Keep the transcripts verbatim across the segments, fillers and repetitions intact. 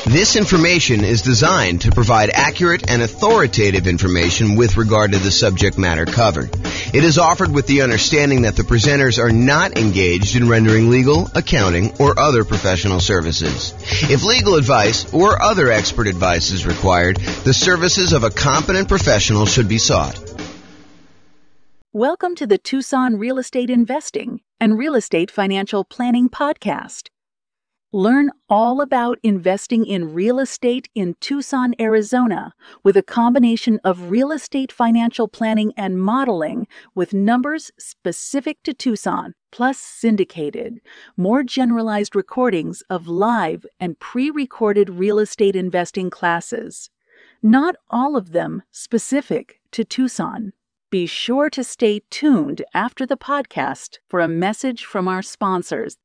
This information is designed to provide accurate and authoritative information with regard to the subject matter covered. It is offered with the understanding that the presenters are not engaged in rendering legal, accounting, or other professional services. If legal advice or other expert advice is required, the services of a competent professional should be sought. Welcome to the Tucson Real Estate Investing and Real Estate Financial Planning Podcast. Learn all about investing in real estate in Tucson, Arizona, with a combination of real estate financial planning and modeling with numbers specific to Tucson, plus syndicated, more generalized recordings of live and pre-recorded real estate investing classes. Not all of them specific to Tucson. Be sure to stay tuned after the podcast for a message from our sponsors.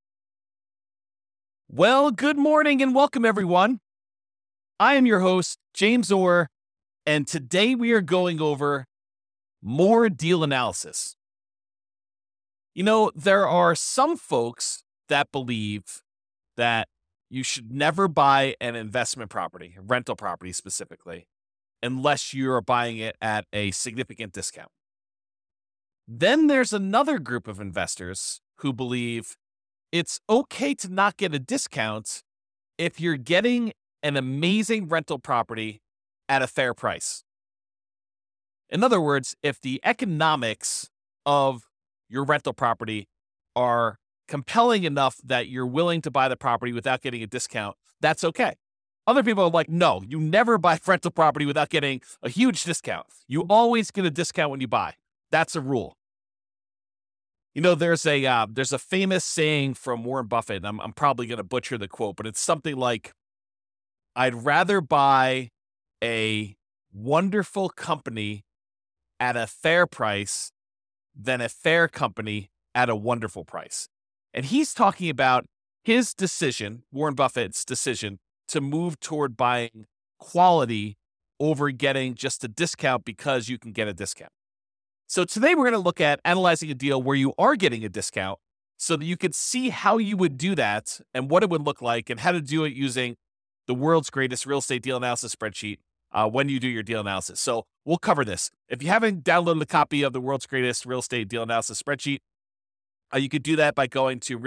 Well, good morning and welcome, everyone. I am your host, James Orr, and today we are going over more deal analysis. You know, there are some folks that believe that you should never buy an investment property, a rental property specifically, unless you are buying it at a significant discount. Then there's another group of investors who believe it's okay to not get a discount if you're getting an amazing rental property at a fair price. In other words, if the economics of your rental property are compelling enough that you're willing to buy the property without getting a discount, that's okay. Other people are like, no, you never buy rental property without getting a huge discount. You always get a discount when you buy. That's a rule. You know, there's a uh, there's a famous saying from Warren Buffett, and I'm, I'm probably going to butcher the quote, but it's something like, I'd rather buy a wonderful company at a fair price than a fair company at a wonderful price. And he's talking about his decision, Warren Buffett's decision, to move toward buying quality over getting just a discount because you can get a discount. So today we're going to look at analyzing a deal where you are getting a discount so that you could see how you would do that and what it would look like and how to do it using the world's greatest real estate deal analysis spreadsheet uh, when you do your deal analysis. So we'll cover this. If you haven't downloaded a copy of the world's greatest real estate deal analysis spreadsheet, uh, you could do that by going to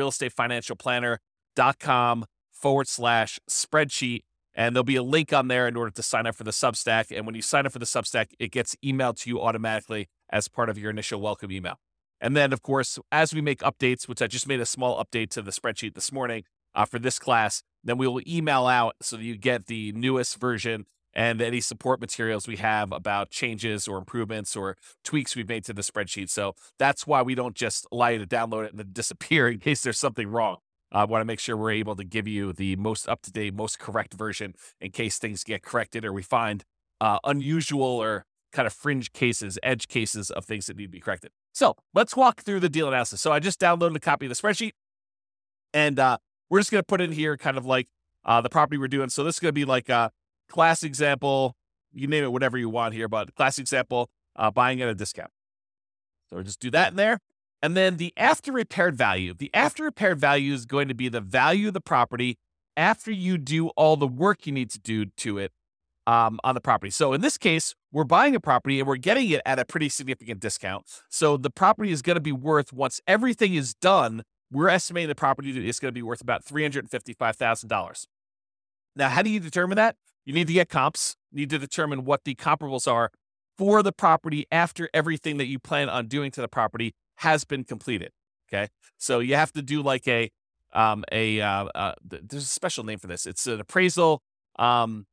realestatefinancialplanner.com forward slash spreadsheet. And there'll be a link on there in order to sign up for the Substack. And when you sign up for the Substack, it gets emailed to you automatically as part of your initial welcome email. And then, of course, as we make updates, which I just made a small update to the spreadsheet this morning uh, for this class, then we will email out so that you get the newest version and any support materials we have about changes or improvements or tweaks we've made to the spreadsheet. So that's why we don't just allow you to download it and then disappear in case there's something wrong. I want to make sure we're able to give you the most up-to-date, most correct version in case things get corrected or we find uh, unusual or kind of fringe cases, edge cases of things that need to be corrected. So let's walk through the deal analysis. So I just downloaded a copy of the spreadsheet, and uh, we're just going to put in here kind of like uh, the property we're doing. So this is going to be like a class example. You name it whatever you want here, but class example, uh, buying at a discount. So we'll just do that in there. And then the after repaired value. The after repaired value is going to be the value of the property after you do all the work you need to do to it um, on the property. So in this case, we're buying a property and we're getting it at a pretty significant discount. So the property is going to be worth, once everything is done, we're estimating the property is going to be worth about three hundred fifty-five thousand dollars. Now, how do you determine that? You need to get comps. You need to determine what the comparables are for the property after everything that you plan on doing to the property has been completed. Okay. So you have to do like a, um, a, uh, uh, there's a special name for this. It's an appraisal, um,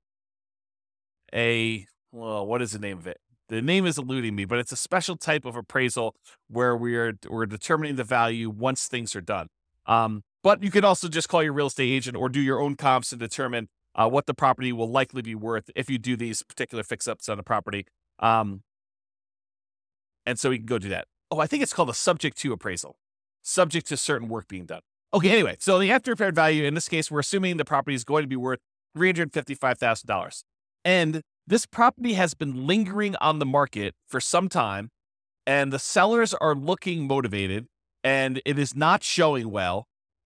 a, well, what is the name of it? The name is eluding me, but it's a special type of appraisal where we're, we're determining the value once things are done. Um, but you could also just call your real estate agent or do your own comps to determine uh, what the property will likely be worth if you do these particular fix-ups on the property. Um, and so we can go do that. Oh, I think it's called a subject to appraisal, subject to certain work being done. Okay, anyway, so the after repaired value, in this case, we're assuming the property is going to be worth three hundred fifty-five thousand dollars. And this property has been lingering on the market for some time, and the sellers are looking motivated, and it is not showing well.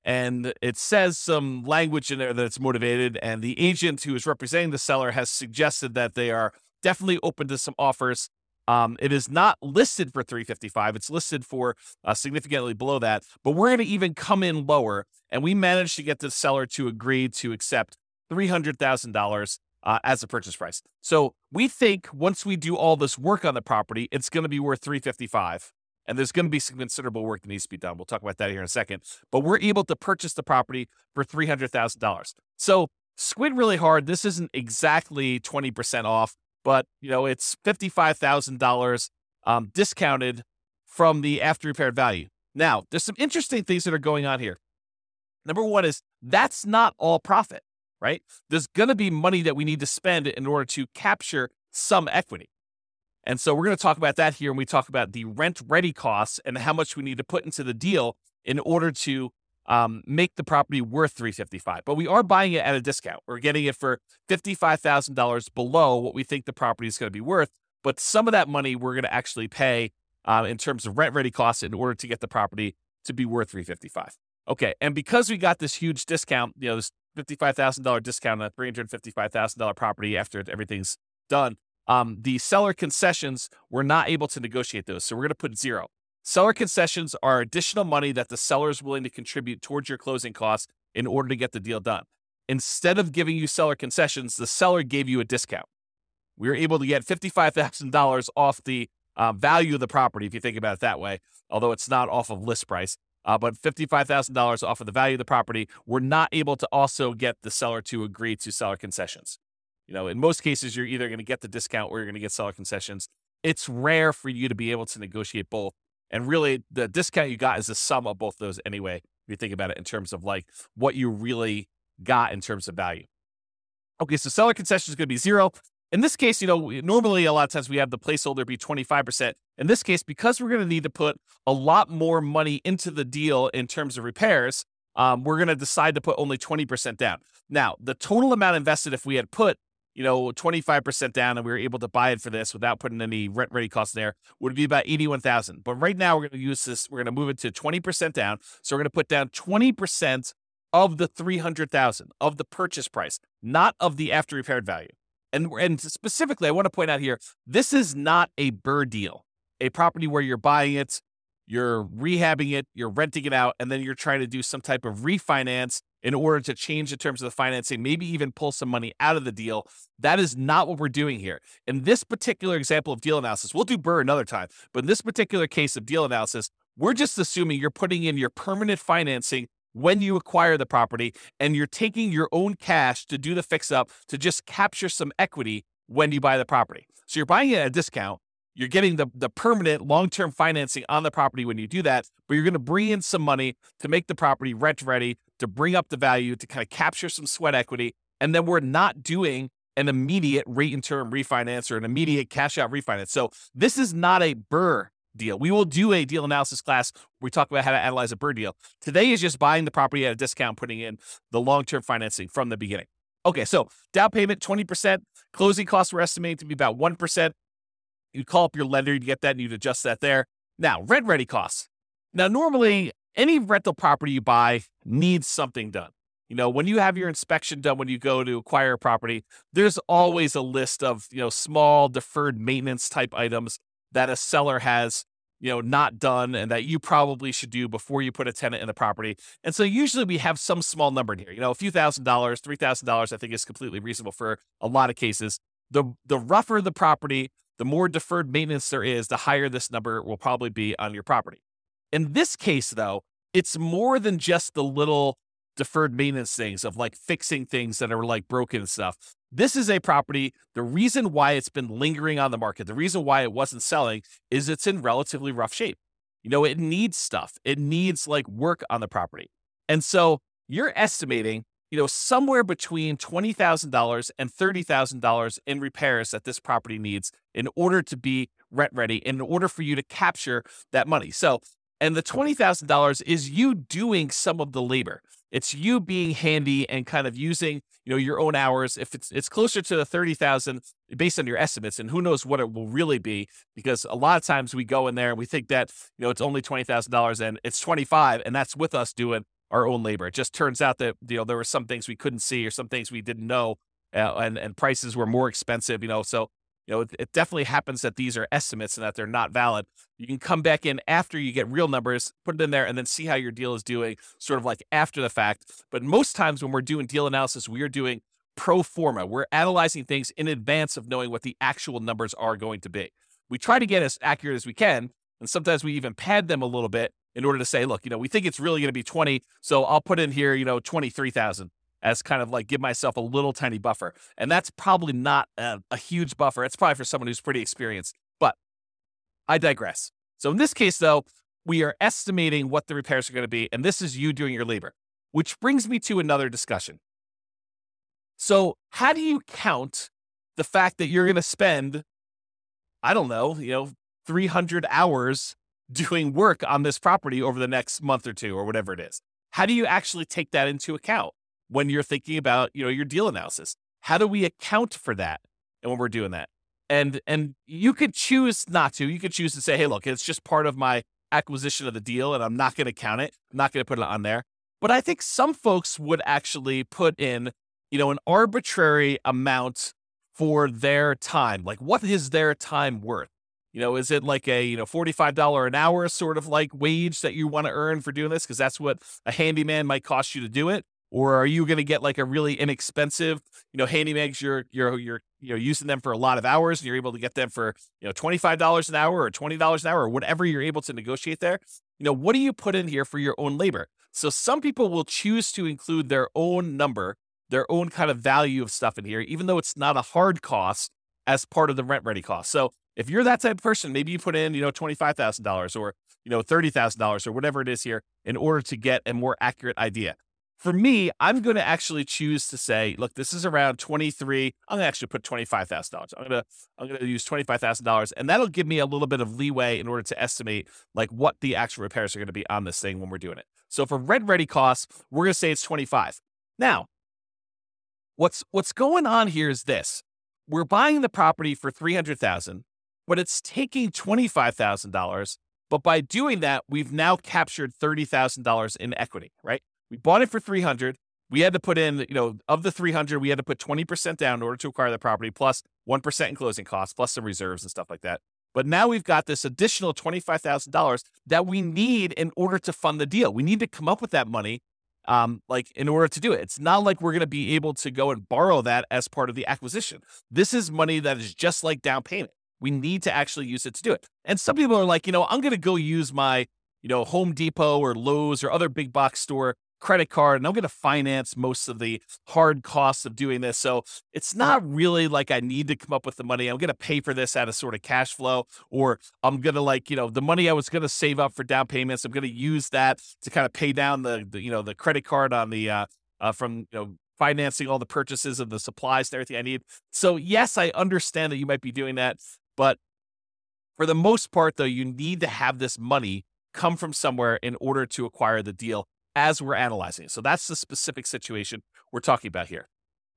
and it says some language in there that's motivated, and the agent who is representing the seller has suggested that they are definitely open to some offers. Um, it is not listed for three fifty-five. It's listed for uh, significantly below that, but we're going to even come in lower, and we managed to get the seller to agree to accept three hundred thousand dollars uh, as a purchase price. So we think once we do all this work on the property, it's going to be worth three fifty-five. And there's going to be some considerable work that needs to be done. We'll talk about that here in a second. But we're able to purchase the property for three hundred thousand dollars. So squint really hard. This isn't exactly twenty percent off, but you know it's fifty-five thousand dollars um, discounted from the after repaired value. Now, there's some interesting things that are going on here. Number one is that's not all profit, right? There's going to be money that we need to spend in order to capture some equity. And so we're going to talk about that here when we talk about the rent-ready costs and how much we need to put into the deal in order to um, make the property worth three fifty-five. But we are buying it at a discount. We're getting it for fifty-five thousand dollars below what we think the property is going to be worth. But some of that money we're going to actually pay uh, in terms of rent-ready costs in order to get the property to be worth three fifty-five. Okay, and because we got this huge discount, you know, this fifty-five thousand dollars discount on a three hundred fifty-five thousand dollars property after everything's done, Um, the seller concessions, we're not able to negotiate those. So we're going to put zero. Seller concessions are additional money that the seller is willing to contribute towards your closing costs in order to get the deal done. Instead of giving you seller concessions, the seller gave you a discount. We were able to get fifty-five thousand dollars off the uh, value of the property, if you think about it that way, although it's not off of list price. Uh, but fifty-five thousand dollars off of the value of the property, we're not able to also get the seller to agree to seller concessions. You know, in most cases, you're either going to get the discount or you're going to get seller concessions. It's rare for you to be able to negotiate both. And really, the discount you got is the sum of both those anyway, if you think about it in terms of like what you really got in terms of value. Okay, so seller concession is going to be zero. In this case, you know, normally a lot of times we have the placeholder be twenty-five percent. In this case, because we're going to need to put a lot more money into the deal in terms of repairs, um, we're going to decide to put only twenty percent down. Now, the total amount invested, if we had put you know, twenty-five percent down and we were able to buy it for this without putting any rent ready costs there, would be about eighty-one thousand. But right now we're going to use this, we're going to move it to twenty percent down. So we're going to put down twenty percent of the three hundred thousand of the purchase price, not of the after repaired value. And, and specifically, I want to point out here, this is not a B R R R R deal, a property where you're buying it, you're rehabbing it, you're renting it out, and then you're trying to do some type of refinance in order to change the terms of the financing, maybe even pull some money out of the deal. That is not what we're doing here. In this particular example of deal analysis, we'll do B R R R R another time, but in this particular case of deal analysis, we're just assuming you're putting in your permanent financing when you acquire the property, and you're taking your own cash to do the fix-up to just capture some equity when you buy the property. So you're buying it at a discount. You're getting the, the permanent long-term financing on the property when you do that, but you're going to bring in some money to make the property rent-ready, to bring up the value, to kind of capture some sweat equity, and then we're not doing an immediate rate-and-term refinance or an immediate cash-out refinance. So this is not a B R R R R deal. We will do a deal analysis class where we talk about how to analyze a B R R R R deal. Today is just buying the property at a discount, putting in the long-term financing from the beginning. Okay, so down payment, twenty percent. Closing costs were estimated to be about one percent. You'd call up your lender, you'd get that, and you'd adjust that there. Now, rent-ready costs. Now, normally, any rental property you buy needs something done. You know, when you have your inspection done, when you go to acquire a property, there's always a list of, you know, small deferred maintenance type items that a seller has, you know, not done and that you probably should do before you put a tenant in the property. And so usually we have some small number in here, you know, a few thousand dollars, three thousand dollars, I think is completely reasonable for a lot of cases. The, the rougher the property, the more deferred maintenance there is, the higher this number will probably be on your property. In this case, though, it's more than just the little deferred maintenance things of like fixing things that are like broken and stuff. This is a property. The reason why it's been lingering on the market, the reason why it wasn't selling is it's in relatively rough shape. You know, it needs stuff. It needs like work on the property. And so you're estimating, you know, somewhere between twenty thousand dollars and thirty thousand dollars in repairs that this property needs in order to be rent ready, in order for you to capture that money. So, and the twenty thousand dollars is you doing some of the labor. It's you being handy and kind of using, you know, your own hours. If it's it's closer to the thirty thousand based on your estimates, and who knows what it will really be, because a lot of times we go in there and we think that, you know, it's only twenty thousand dollars and it's twenty-five, and that's with us doing our own labor. It just turns out that, you know, there were some things we couldn't see or some things we didn't know, uh, and, and prices were more expensive, you know, so, you know, it, it definitely happens that these are estimates and that they're not valid. You can come back in after you get real numbers, put it in there, and then see how your deal is doing sort of like after the fact. But most times when we're doing deal analysis, we are doing pro forma. We're analyzing things in advance of knowing what the actual numbers are going to be. We try to get as accurate as we can, and sometimes we even pad them a little bit in order to say, look, you know, we think it's really going to be twenty, so I'll put in here, you know, twenty-three thousand as kind of like give myself a little tiny buffer. And that's probably not a, a huge buffer. It's probably for someone who's pretty experienced, but I digress. So in this case, though, we are estimating what the repairs are going to be, and this is you doing your labor, which brings me to another discussion. So how do you count the fact that you're going to spend, I don't know, you know, three hundred hours doing work on this property over the next month or two or whatever it is? How do you actually take that into account when you're thinking about, you know, your deal analysis? How do we account for that? And when we're doing that, and, and you could choose not to, you could choose to say, hey, look, it's just part of my acquisition of the deal and I'm not going to count it. I'm not going to put it on there. But I think some folks would actually put in, you know, an arbitrary amount for their time. Like, what is their time worth? You know, is it like a, you know, forty-five dollars an hour sort of like wage that you want to earn for doing this? Because that's what a handyman might cost you to do it. Or are you going to get like a really inexpensive, you know, handyman, you're, you're, you're, you know, using them for a lot of hours and you're able to get them for, you know, twenty-five dollars an hour or twenty dollars an hour or whatever you're able to negotiate there. You know, what do you put in here for your own labor? So some people will choose to include their own number, their own kind of value of stuff in here, even though it's not a hard cost as part of the rent ready cost. So if you're that type of person, maybe you put in, you know, twenty-five thousand dollars or, you know, thirty thousand dollars or whatever it is here in order to get a more accurate idea. For me, I'm going to actually choose to say, look, this is around twenty-three. I'm going to actually put twenty-five thousand dollars. I'm going to, I'm going to use twenty-five thousand dollars, and that'll give me a little bit of leeway in order to estimate like what the actual repairs are going to be on this thing when we're doing it. So for rent ready costs, we're going to say it's twenty-five. Now, what's, what's going on here is this. We're buying the property for three hundred thousand dollars. But it's taking twenty-five thousand dollars. But by doing that, we've now captured thirty thousand dollars in equity, right? We bought it for three hundred dollars. We had to put in, you know, of the three hundred dollars, we had to put twenty percent down in order to acquire the property, plus one percent in closing costs, plus some reserves and stuff like that. But now we've got this additional twenty-five thousand dollars that we need in order to fund the deal. We need to come up with that money, um, like in order to do it. It's not like we're going to be able to go and borrow that as part of the acquisition. This is money that is just like down payment. We need to actually use it to do it. And some people are like, you know, I'm going to go use my, you know, Home Depot or Lowe's or other big box store credit card, and I'm going to finance most of the hard costs of doing this. So it's not really like I need to come up with the money. I'm going to pay for this out of sort of cash flow, or I'm going to like, you know, the money I was going to save up for down payments, I'm going to use that to kind of pay down the, the you know, the credit card on the, uh, uh, from, you know, financing all the purchases of the supplies and everything I need. So yes, I understand that you might be doing that. But for the most part, though, you need to have this money come from somewhere in order to acquire the deal as we're analyzing it. So that's the specific situation we're talking about here.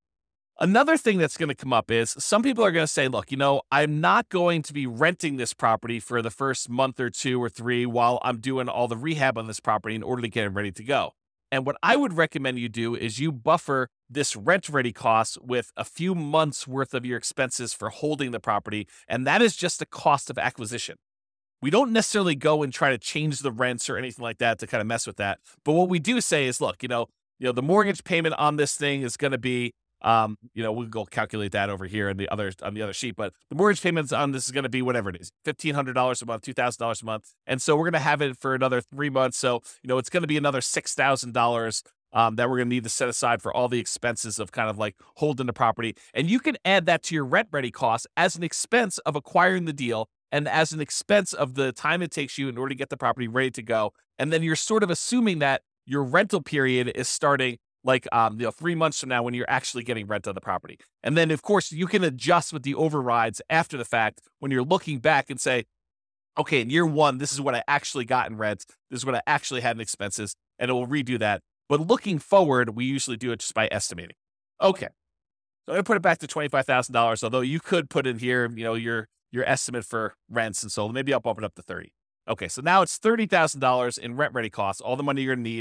Another thing that's going to come up is some people are going to say, look, you know, I'm not going to be renting this property for the first month or two or three while I'm doing all the rehab on this property in order to get it ready to go. And what I would recommend you do is you buffer this rent ready cost with a few months worth of your expenses for holding the property. And that is just the cost of acquisition. We don't necessarily go and try to change the rents or anything like that to kind of mess with that. But what we do say is, look, you know, you know, the mortgage payment on this thing is going to be, um, you know, we'll go calculate that over here on the other on the other sheet. But the mortgage payments on this is going to be whatever it is, fifteen hundred dollars a month, two thousand dollars a month. And so we're going to have it for another three months. So, you know, it's going to be another six thousand dollars um, that we're going to need to set aside for all the expenses of kind of like holding the property. And you can add that to your rent ready costs as an expense of acquiring the deal and as an expense of the time it takes you in order to get the property ready to go. And then you're sort of assuming that your rental period is starting like um, you know, three months from now when you're actually getting rent on the property. And then, of course, you can adjust with the overrides after the fact when you're looking back and say, okay, in year one, this is what I actually got in rent. This is what I actually had in expenses, and it will redo that. But looking forward, we usually do it just by estimating. Okay, so I'm going to put it back to twenty-five thousand dollars, although you could put in here, you know, your your estimate for rents, and so maybe I'll bump it up to thirty. Okay, so now it's thirty thousand dollars in rent-ready costs, all the money you're going to need,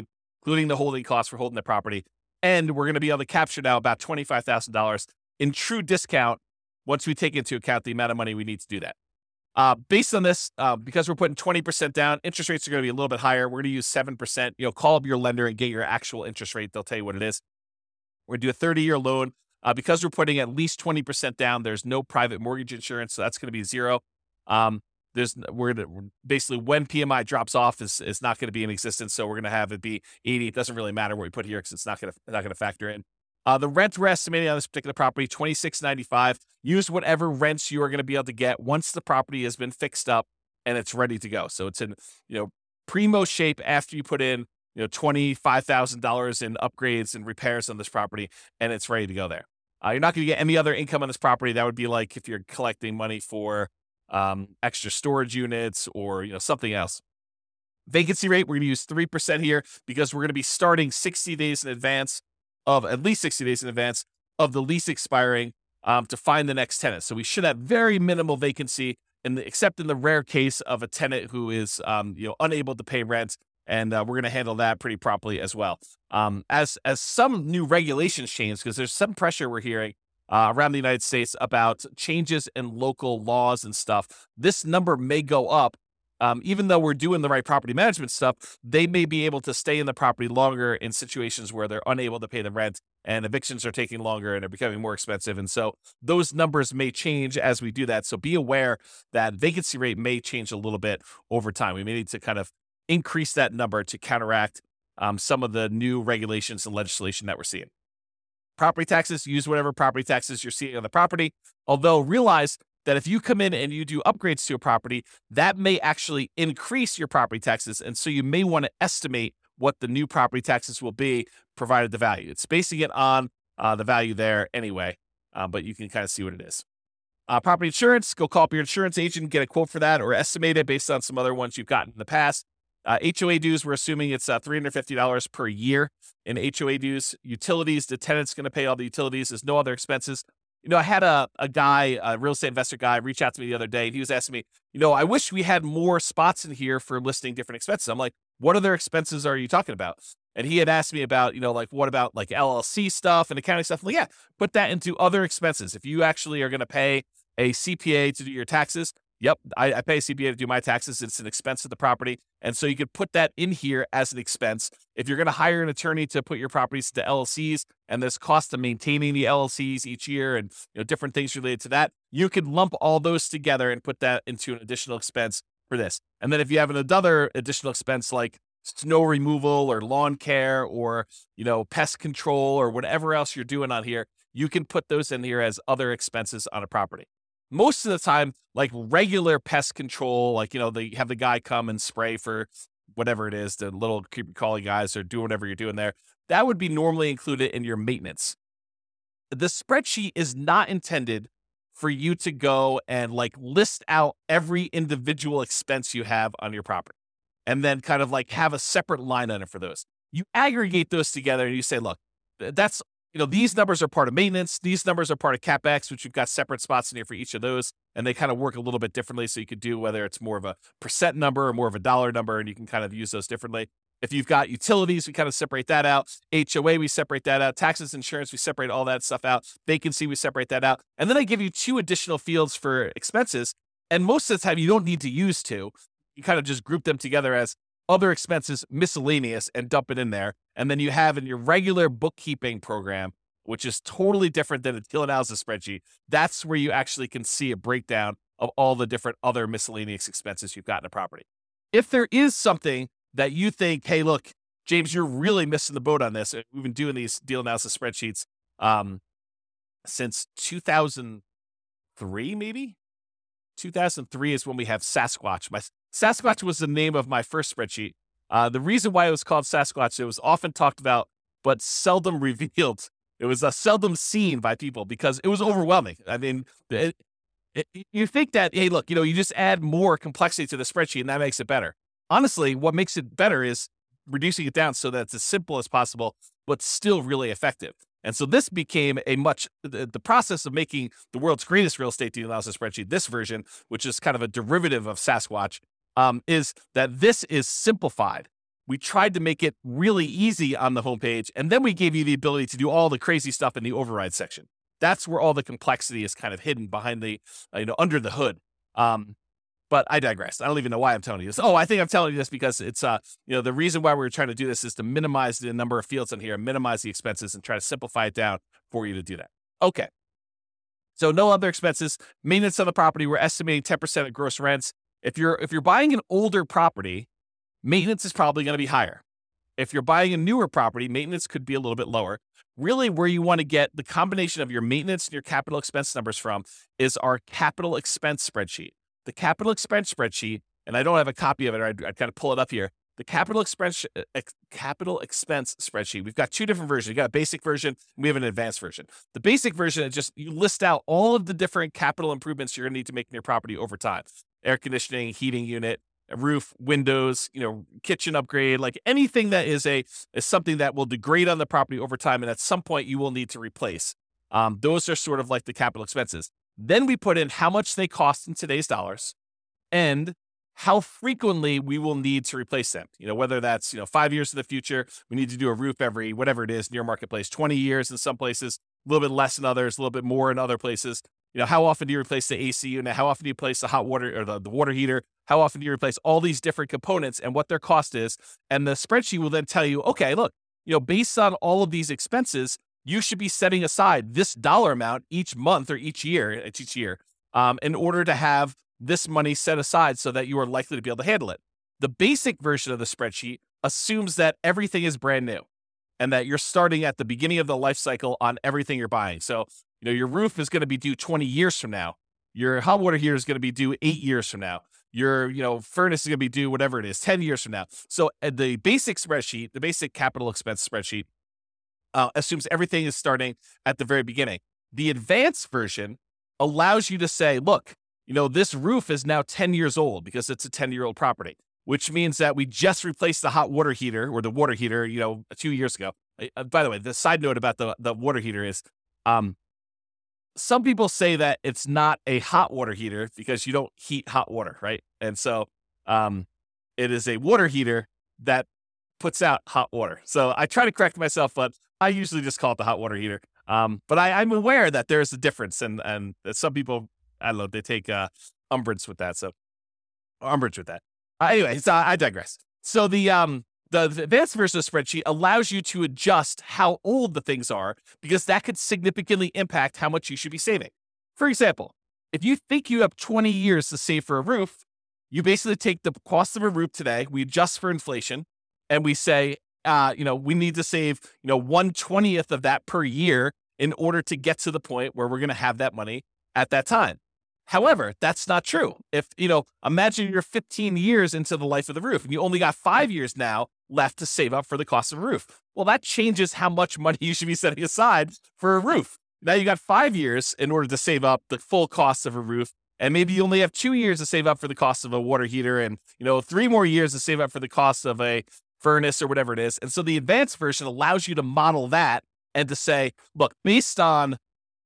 including the holding costs for holding the property. And we're going to be able to capture now about twenty-five thousand dollars in true discount once we take into account the amount of money we need to do that. Uh, based on this, uh, because we're putting twenty percent down, interest rates are going to be a little bit higher. We're going to use seven percent. You know, call up your lender and get your actual interest rate. They'll tell you what it is. We're going to do a thirty-year loan. Uh, because we're putting at least twenty percent down, there's no private mortgage insurance, so that's going to be zero. Um, there's we're, we're basically when P M I drops off is is not going to be in existence, so we're going to have it be eighty. It doesn't really matter what we put here because it's not going to not going to factor in. Uh, the rent we're estimating on this particular property, twenty-six ninety-five. Use whatever rents you are going to be able to get once the property has been fixed up and it's ready to go. So it's in you know primo shape after you put in you know twenty-five thousand dollars in upgrades and repairs on this property, and it's ready to go there. Uh, you're not going to get any other income on this property. That would be like if you're collecting money for um, extra storage units or you know something else. Vacancy rate, we're going to use three percent here because we're going to be starting sixty days in advance of, at least sixty days in advance of the lease expiring um, to find the next tenant. So we should have very minimal vacancy, in the, except in the rare case of a tenant who is um, you know unable to pay rent. And uh, we're going to handle that pretty properly as well. Um, as as some new regulations change, because there's some pressure we're hearing uh, around the United States about changes in local laws and stuff, this number may go up. Um, even though we're doing the right property management stuff, they may be able to stay in the property longer in situations where they're unable to pay the rent and evictions are taking longer and are becoming more expensive. And so those numbers may change as we do that. So be aware that vacancy rate may change a little bit over time. We may need to kind of increase that number to counteract um, some of the new regulations and legislation that we're seeing. Property taxes, use whatever property taxes you're seeing on the property. Although realize that if you come in and you do upgrades to a property, that may actually increase your property taxes. And so you may want to estimate what the new property taxes will be provided the value. It's basing it on uh, the value there anyway, uh, but you can kind of see what it is. Uh, property insurance, go call up your insurance agent, get a quote for that or estimate it based on some other ones you've gotten in the past. Uh, H O A dues, we're assuming it's uh, three hundred fifty dollars per year in H O A dues. Utilities, the tenant's going to pay all the utilities. There's no other expenses. You know, I had a, a guy, a real estate investor guy, reach out to me the other day, and he was asking me, you know, I wish we had more spots in here for listing different expenses. I'm like, what other expenses are you talking about? And he had asked me about, you know, like, what about like L L C stuff and accounting stuff? I'm like, yeah, put that into other expenses. If you actually are going to pay a C P A to do your taxes, yep, I, I pay a C P A to do my taxes. It's an expense of the property. And so you could put that in here as an expense. If you're going to hire an attorney to put your properties to L L Cs and there's cost of maintaining the L L Cs each year and you know different things related to that, you could lump all those together and put that into an additional expense for this. And then if you have another additional expense like snow removal or lawn care or, you know, pest control or whatever else you're doing on here, you can put those in here as other expenses on a property. Most of the time, like regular pest control, like, you know, they have the guy come and spray for whatever it is, the little creepy crawly guys or do whatever you're doing there. That would be normally included in your maintenance. The spreadsheet is not intended for you to go and like list out every individual expense you have on your property and then kind of like have a separate line item for those. You aggregate those together and you say, look, that's You know, these numbers are part of maintenance. These numbers are part of CapEx, which you've got separate spots in here for each of those. And they kind of work a little bit differently. So you could do whether it's more of a percent number or more of a dollar number, and you can kind of use those differently. If you've got utilities, we kind of separate that out. H O A, we separate that out. Taxes, insurance, we separate all that stuff out. Vacancy, we separate that out. And then I give you two additional fields for expenses. And most of the time, you don't need to use two. You kind of just group them together as other expenses, miscellaneous, and dump it in there. And then you have in your regular bookkeeping program, which is totally different than a deal analysis spreadsheet. That's where you actually can see a breakdown of all the different other miscellaneous expenses you've got in a property. If there is something that you think, hey, look, James, you're really missing the boat on this. We've been doing these deal analysis spreadsheets um, since two thousand three, maybe? two thousand three is when we have Sasquatch. My Sasquatch was the name of my first spreadsheet. Uh, the reason why it was called Sasquatch, it was often talked about, but seldom revealed. It was uh, seldom seen by people because it was overwhelming. I mean, it, it, you think that, hey, look, you know, you just add more complexity to the spreadsheet and that makes it better. Honestly, what makes it better is reducing it down so that it's as simple as possible, but still really effective. And so this became a much, the, the process of making the world's greatest real estate deal analysis spreadsheet, this version, which is kind of a derivative of Sasquatch, um, is that this is simplified. we tried to make it really easy on the homepage, and then we gave you the ability to do all the crazy stuff in the override section. That's where all the complexity is kind of hidden behind the, uh, you know, under the hood. Um, but I digress. I don't even know why I'm telling you this. Oh, I think I'm telling you this because it's, uh, you know, the reason why we're trying to do this is to minimize the number of fields in here, minimize the expenses, and try to simplify it down for you to do that. Okay. So no other expenses. Maintenance on the property, we're estimating ten percent of gross rents. If you're if you're buying an older property, maintenance is probably going to be higher. If you're buying a newer property, maintenance could be a little bit lower. Really, where you want to get the combination of your maintenance and your capital expense numbers from is our capital expense spreadsheet. The capital expense spreadsheet, and I don't have a copy of it, or I'd, I'd kind of pull it up here. The capital expense ex, capital expense spreadsheet. We've got two different versions. You got a basic version, and we have an advanced version. The basic version is just you list out all of the different capital improvements you're going to need to make in your property over time: air conditioning, heating unit, a roof, windows, you know, kitchen upgrade, like anything that is a is something that will degrade on the property over time, and at some point you will need to replace. Um, those are sort of like the capital expenses. Then we put in how much they cost in today's dollars, and how frequently we will need to replace them. You know, whether that's, you know, five years in the future, we need to do a roof every whatever it is in your marketplace, twenty years in some places, a little bit less in others, a little bit more in other places. You know, how often do you replace the A C unit? How often do you replace the hot water or the, the water heater? How often do you replace all these different components and what their cost is? And the spreadsheet will then tell you, okay, look, you know, based on all of these expenses, you should be setting aside this dollar amount each month or each year, it's each year, um, in order to have this money set aside so that you are likely to be able to handle it. The basic version of the spreadsheet assumes that everything is brand new and that you're starting at the beginning of the life cycle on everything you're buying. So, you know, your roof is going to be due twenty years from now. Your hot water heater is going to be due eight years from now. Your, you know, furnace is going to be due whatever it is, ten years from now. So uh, the basic spreadsheet, the basic capital expense spreadsheet uh, assumes everything is starting at the very beginning. The advanced version allows you to say, look, you know, this roof is now ten years old because it's a ten-year-old property, which means that we just replaced the hot water heater or the water heater, you know, two years ago. Uh, by the way, the side note about the, the water heater is um, some people say that it's not a hot water heater because you don't heat hot water, right? And so um, it is a water heater that puts out hot water. So I try to correct myself, but I usually just call it the hot water heater. Um, but I, I'm aware that there's a difference, and, and that some people, I don't know, they take uh, umbrage with that. So umbrage with that. Uh, anyway, so I digress. So the um the, the advanced version of the spreadsheet allows you to adjust how old the things are because that could significantly impact how much you should be saving. For example, if you think you have twenty years to save for a roof, you basically take the cost of a roof today, we adjust for inflation, and we say, uh, you know, we need to save, you know, one twentieth of that per year in order to get to the point where we're going to have that money at that time. However, that's not true. If, you know, imagine you're fifteen years into the life of the roof and you only got five years now left to save up for the cost of a roof. Well, that changes how much money you should be setting aside for a roof. Now you got five years in order to save up the full cost of a roof. And maybe you only have two years to save up for the cost of a water heater and, you know, three more years to save up for the cost of a furnace or whatever it is. And so the advanced version allows you to model that and to say, look, based on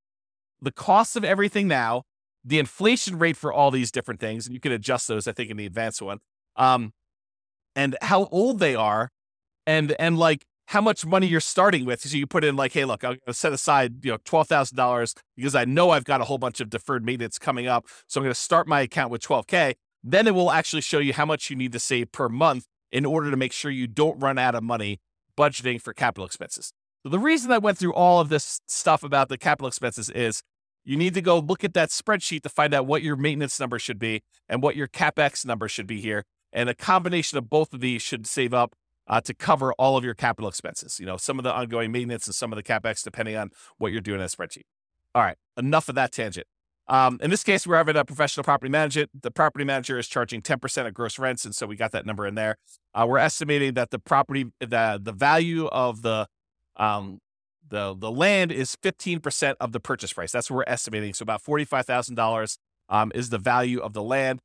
the cost of everything now, the inflation rate for all these different things, and you can adjust those, I think, in the advanced one, um, and how old they are, and and like how much money you're starting with. So you put in like, hey, look, I'm going to set aside, you know, twelve thousand dollars because I know I've got a whole bunch of deferred maintenance coming up. So I'm going to start my account with twelve K. Then it will actually show you how much you need to save per month in order to make sure you don't run out of money budgeting for capital expenses. So the reason I went through all of this stuff about the capital expenses is you need to go look at that spreadsheet to find out what your maintenance number should be and what your CapEx number should be here. And a combination of both of these should save up uh, to cover all of your capital expenses. You know, some of the ongoing maintenance and some of the CapEx, depending on what you're doing in a spreadsheet. All right, enough of that tangent. Um, in this case, we're having a professional property manager. The property manager is charging ten percent of gross rents, and so we got that number in there. Uh, we're estimating that the property, the the value of the um, The the land is fifteen percent of the purchase price. That's what we're estimating. So about forty-five thousand dollars um, is the value of the land.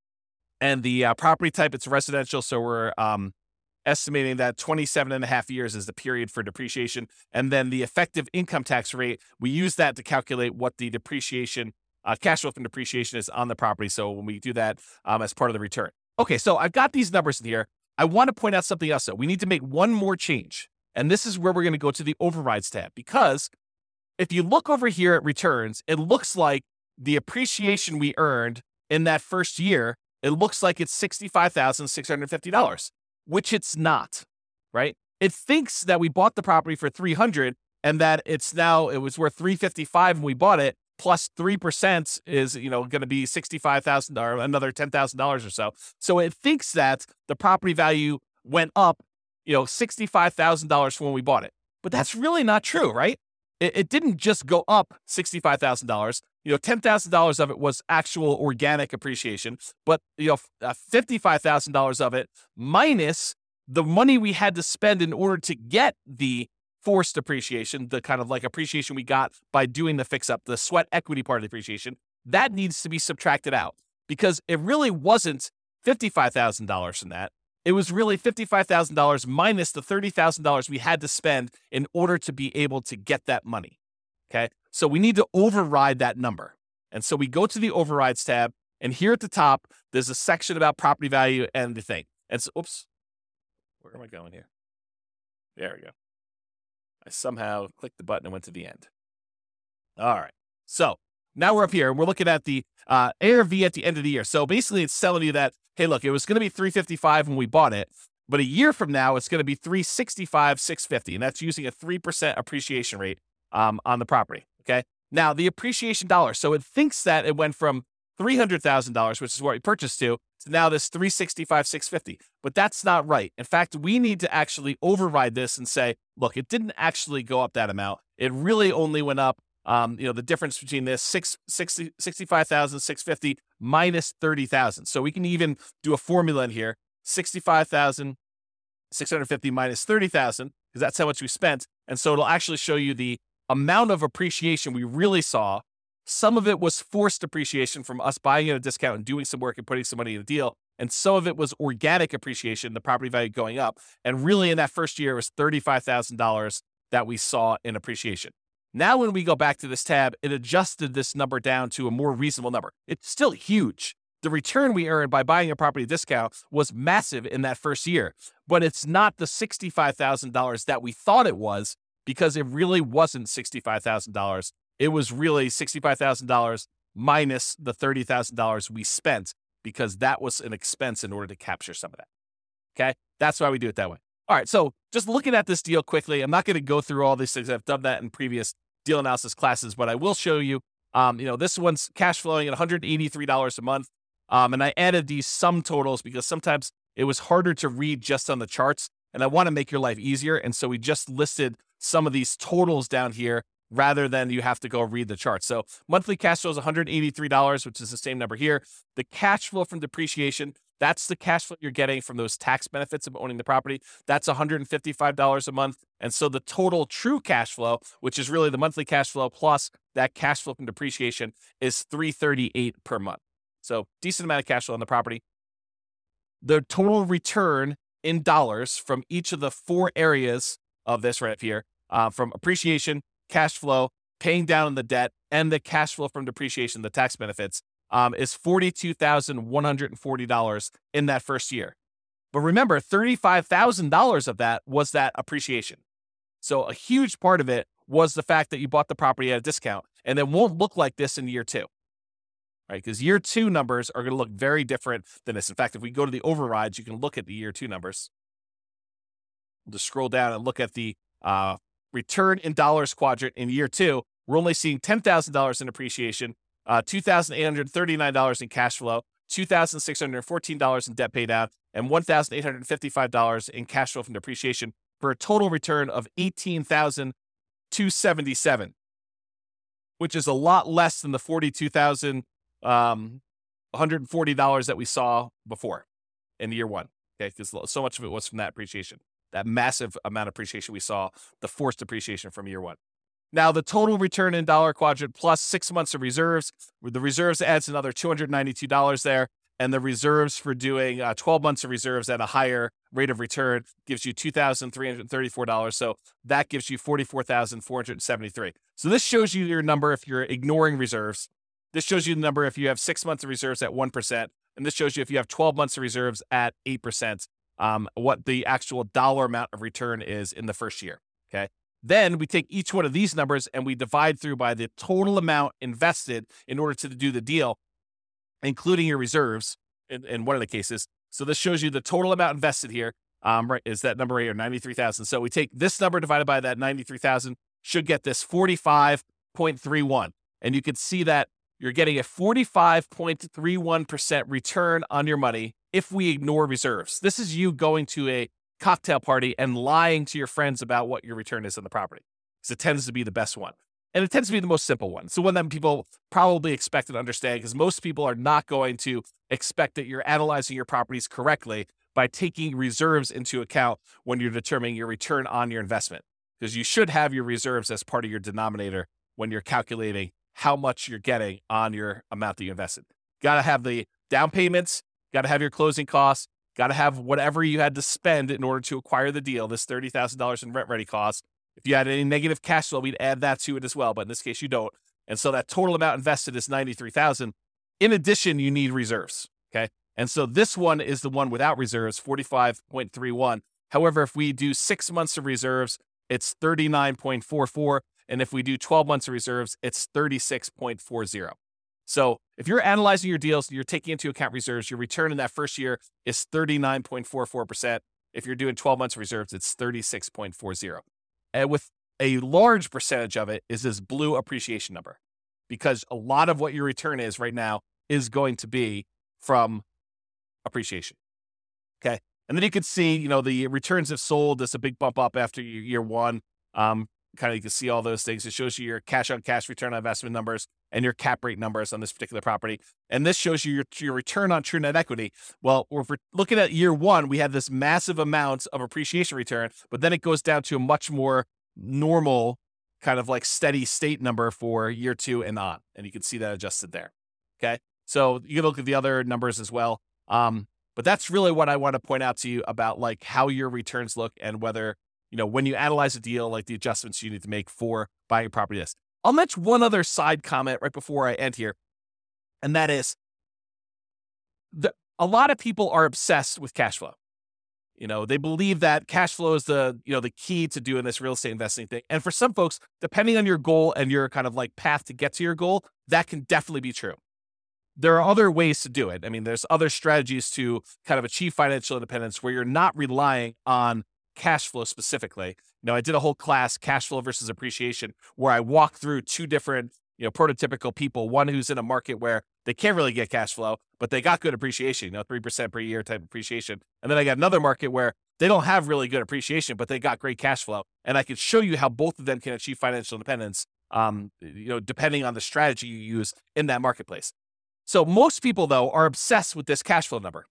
And the uh, property type, it's residential. So we're um, estimating that twenty-seven and a half years is the period for depreciation. And then the effective income tax rate, we use that to calculate what the depreciation, uh, cash flow from depreciation is on the property. So when we do that um, as part of the return. Okay, so I've got these numbers in here. I want to point out something else, though. We need to make one more change. And this is where we're going to go to the overrides tab, because if you look over here at returns, it looks like the appreciation we earned in that first year, it looks like it's sixty-five thousand six hundred fifty dollars, which it's not, right? It thinks that we bought the property for three hundred dollars and that it's now, it was worth three hundred fifty-five dollars when we bought it, plus three percent is, you know, going to be sixty-five thousand dollars, another ten thousand dollars or so. So it thinks that the property value went up, you know, sixty-five thousand dollars from when we bought it. But that's really not true, right? It, it didn't just go up sixty-five thousand dollars. You know, ten thousand dollars of it was actual organic appreciation, but, you know, uh, fifty-five thousand dollars of it minus the money we had to spend in order to get the forced appreciation, the kind of like appreciation we got by doing the fix up, the sweat equity part of the appreciation, that needs to be subtracted out, because it really wasn't fifty-five thousand dollars from that. It was really fifty-five thousand dollars minus the thirty thousand dollars we had to spend in order to be able to get that money. Okay. So we need to override that number. And so we go to the overrides tab, and here at the top, there's a section about property value and the thing. And so, oops, where am I going here? There we go. I somehow clicked the button and went to the end. All right. So now we're up here and we're looking at the uh, A R V at the end of the year. So basically it's telling you that, hey, look, it was going to be three hundred fifty-five dollars when we bought it, but a year from now, it's going to be three hundred sixty-five thousand six hundred fifty dollars. And that's using a three percent appreciation rate um, on the property. Okay. Now the appreciation dollar. So it thinks that it went from three hundred thousand dollars, which is what we purchased to, to now this three hundred sixty-five thousand six hundred fifty dollars. But that's not right. In fact, we need to actually override this and say, look, it didn't actually go up that amount. It really only went up, um, you know, the difference between this sixty-five thousand six hundred fifty dollars minus thirty thousand dollars. So we can even do a formula in here, sixty-five thousand six hundred fifty dollars minus thirty thousand dollars, because that's how much we spent. And so it'll actually show you the amount of appreciation we really saw. Some of it was forced appreciation from us buying at a discount and doing some work and putting some money in the deal. And some of it was organic appreciation, the property value going up. And really in that first year, it was thirty-five thousand dollars that we saw in appreciation. Now, when we go back to this tab, it adjusted this number down to a more reasonable number. It's still huge. The return we earned by buying a property discount was massive in that first year, but it's not the sixty-five thousand dollars that we thought it was, because it really wasn't sixty-five thousand dollars. It was really sixty-five thousand dollars minus the thirty thousand dollars we spent, because that was an expense in order to capture some of that. Okay. That's why we do it that way. All right. So just looking at this deal quickly, I'm not going to go through all these things. I've done that in previous deal analysis classes, but I will show you, um, you know, this one's cash flowing at one hundred eighty-three dollars a month. Um, and I added these sum totals because sometimes it was harder to read just on the charts, and I want to make your life easier. And so we just listed some of these totals down here rather than you have to go read the chart. So monthly cash flow is one hundred eighty-three dollars, which is the same number here. The cash flow from depreciation, that's the cash flow you're getting from those tax benefits of owning the property. That's one hundred fifty-five dollars a month. And so the total true cash flow, which is really the monthly cash flow plus that cash flow from depreciation, is three hundred thirty-eight dollars per month. So decent amount of cash flow on the property. The total return in dollars from each of the four areas of this right up here, uh, from appreciation, cash flow, paying down the debt, and the cash flow from depreciation, the tax benefits, um, is forty-two thousand one hundred forty dollars in that first year. But remember, thirty-five thousand dollars of that was that appreciation. So a huge part of it was the fact that you bought the property at a discount, and it won't look like this in year two, right? Because year two numbers are going to look very different than this. In fact, if we go to the overrides, you can look at the year two numbers. We'll just scroll down and look at the uh, return in dollars quadrant in year two. We're only seeing ten thousand dollars in appreciation, uh, two thousand eight hundred thirty-nine dollars in cash flow, two thousand six hundred fourteen dollars in debt pay down, and one thousand eight hundred fifty-five dollars in cash flow from depreciation, for a total return of eighteen thousand two hundred seventy-seven dollars, which is a lot less than the forty-two thousand one hundred forty dollars that we saw before in year one. Okay, because so much of it was from that appreciation, that massive amount of appreciation we saw, the forced appreciation from year one. Now, the total return in dollar quadrant plus six months of reserves, the reserves adds another two hundred ninety-two dollars there, and the reserves for doing uh, twelve months of reserves at a higher rate of return gives you two thousand three hundred thirty-four dollars. So that gives you forty-four thousand four hundred seventy-three dollars. So this shows you your number if you're ignoring reserves. This shows you the number if you have six months of reserves at one percent. And this shows you if you have twelve months of reserves at eight percent. um, what the actual dollar amount of return is in the first year. Okay. Then we take each one of these numbers and we divide through by the total amount invested in order to do the deal, including your reserves in, in one of the cases. So this shows you the total amount invested here. Um, right, is that number right here, ninety-three thousand. So we take this number divided by that ninety-three thousand, should get this forty-five point three one. And you can see that you're getting a forty-five point three one percent return on your money if we ignore reserves. This is you going to a cocktail party and lying to your friends about what your return is on the property, because it tends to be the best one. And it tends to be the most simple one. So one that people probably expect and understand, because most people are not going to expect that you're analyzing your properties correctly by taking reserves into account when you're determining your return on your investment, because you should have your reserves as part of your denominator when you're calculating how much you're getting on your amount that you invested. Got to have the down payments, got to have your closing costs, got to have whatever you had to spend in order to acquire the deal, this thirty thousand dollars in rent ready costs. If you had any negative cash flow, we'd add that to it as well. But in this case, you don't. And so that total amount invested is ninety-three thousand dollars. In addition, you need reserves. Okay. And so this one is the one without reserves, forty-five point three one. However, if we do six months of reserves, it's thirty-nine point four four. And if we do twelve months of reserves, it's thirty-six point four zero. So if you're analyzing your deals and you're taking into account reserves, your return in that first year is thirty-nine point four four percent. If you're doing twelve months of reserves, it's thirty-six point four zero. And with a large percentage of it is this blue appreciation number, because a lot of what your return is right now is going to be from appreciation. Okay. And then you can see, you know, the returns have sold. There's a big bump up after year one. Um, kind of, you can see all those things. It shows you your cash on cash return on investment numbers and your cap rate numbers on this particular property. And this shows you your, your return on true net equity. Well, if we're looking at year one, we had this massive amount of appreciation return, but then it goes down to a much more normal kind of like steady state number for year two and on. And you can see that adjusted there. Okay. So you can look at the other numbers as well. Um, but that's really what I want to point out to you about like how your returns look and whether, you know, when you analyze a deal, like the adjustments you need to make for buying a property. This. I'll mention one other side comment right before I end here. And that is the, a lot of people are obsessed with cash flow. You know, they believe that cash flow is the, you know, the key to doing this real estate investing thing. And for some folks, depending on your goal and your kind of like path to get to your goal, that can definitely be true. There are other ways to do it. I mean, there's other strategies to kind of achieve financial independence where you're not relying on cash flow specifically. You know, I did a whole class, cash flow versus appreciation, where I walked through two different, you know, prototypical people, one who's in a market where they can't really get cash flow, but they got good appreciation, you know, three percent per year type appreciation. And then I got another market where they don't have really good appreciation, but they got great cash flow. And I could show you how both of them can achieve financial independence, um, you know, depending on the strategy you use in that marketplace. So most people, though, are obsessed with this cash flow number.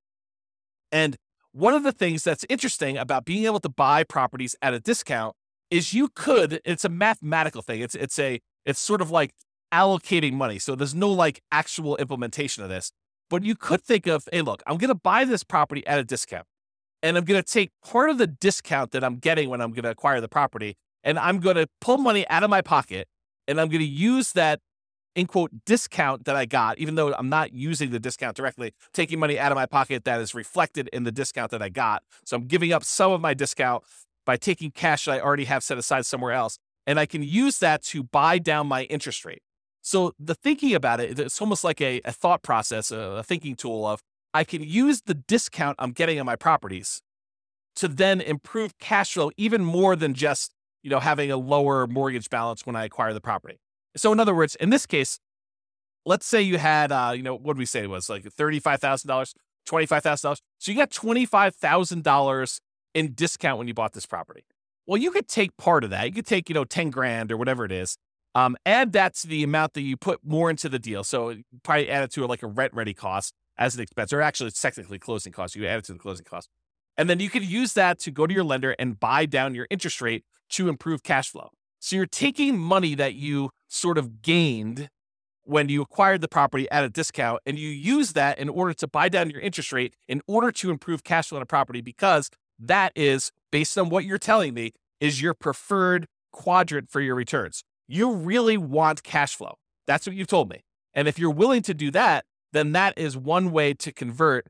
And one of the things that's interesting about being able to buy properties at a discount is you could, it's a mathematical thing. It's, it's a, it's sort of like allocating money. So there's no like actual implementation of this, but you could think of, hey, look, I'm going to buy this property at a discount and I'm going to take part of the discount that I'm getting when I'm going to acquire the property. And I'm going to pull money out of my pocket and I'm going to use that in quote discount that I got, even though I'm not using the discount directly, taking money out of my pocket that is reflected in the discount that I got. So I'm giving up some of my discount by taking cash that I already have set aside somewhere else. And I can use that to buy down my interest rate. So the thinking about it, it's almost like a, a thought process, a, a thinking tool of I can use the discount I'm getting on my properties to then improve cash flow even more than just, you know, having a lower mortgage balance when I acquire the property. So in other words, in this case, let's say you had, uh, you know, what did we say it was like thirty-five thousand dollars, twenty-five thousand dollars. So you got twenty-five thousand dollars in discount when you bought this property. Well, you could take part of that. You could take, you know, ten grand or whatever it is. Um, add that to the amount that you put more into the deal. So probably add it to like a rent ready cost as an expense, or actually it's technically closing cost. You add it to the closing cost. And then you could use that to go to your lender and buy down your interest rate to improve cash flow. So you're taking money that you sort of gained when you acquired the property at a discount, and you use that in order to buy down your interest rate in order to improve cash flow on a property, because that is, based on what you're telling me, is your preferred quadrant for your returns. You really want cash flow. That's what you've told me. And if you're willing to do that, then that is one way to convert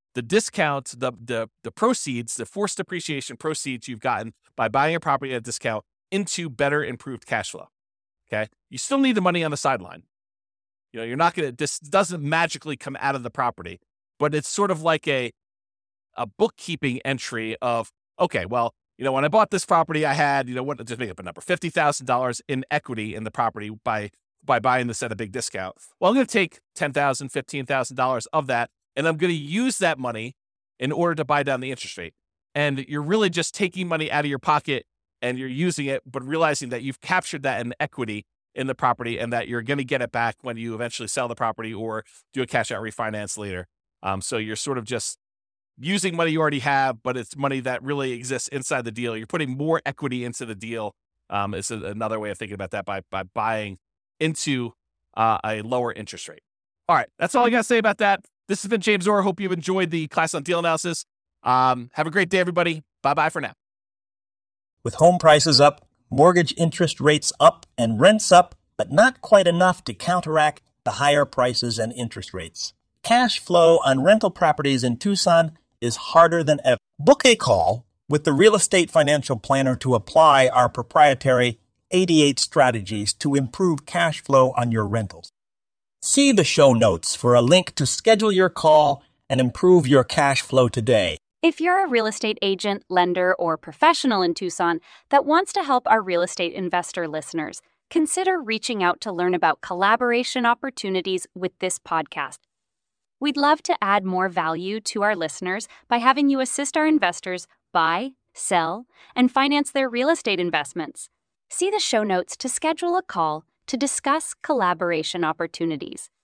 the discount, the, the, the proceeds, the forced depreciation proceeds you've gotten by buying a property at a discount into better improved cash flow. Okay. You still need the money on the sideline. You know, you're not going to, this doesn't magically come out of the property, but it's sort of like a, a bookkeeping entry of, okay, well, you know, when I bought this property, I had, you know, what, just make up a number, fifty thousand dollars in equity in the property by, by buying this at a big discount. Well, I'm going to take ten thousand dollars, fifteen thousand dollars of that, and I'm going to use that money in order to buy down the interest rate. And you're really just taking money out of your pocket and you're using it, but realizing that you've captured that in equity in the property and that you're going to get it back when you eventually sell the property or do a cash out refinance later. Um, so you're sort of just using money you already have, but it's money that really exists inside the deal. You're putting more equity into the deal. Um, is another way of thinking about that by, by buying into uh, a lower interest rate. All right. That's all I got to say about that. This has been James Orr. Hope you've enjoyed the class on deal analysis. Um, have a great day, everybody. Bye-bye for now. With home prices up, mortgage interest rates up, and rents up, but not quite enough to counteract the higher prices and interest rates. Cash flow on rental properties in Tucson is harder than ever. Book a call with the Real Estate Financial Planner to apply our proprietary eighty-eight strategies to improve cash flow on your rentals. See the show notes for a link to schedule your call and improve your cash flow today. If you're a real estate agent, lender, or professional in Tucson that wants to help our real estate investor listeners, consider reaching out to learn about collaboration opportunities with this podcast. We'd love to add more value to our listeners by having you assist our investors buy, sell, and finance their real estate investments. See the show notes to schedule a call to discuss collaboration opportunities.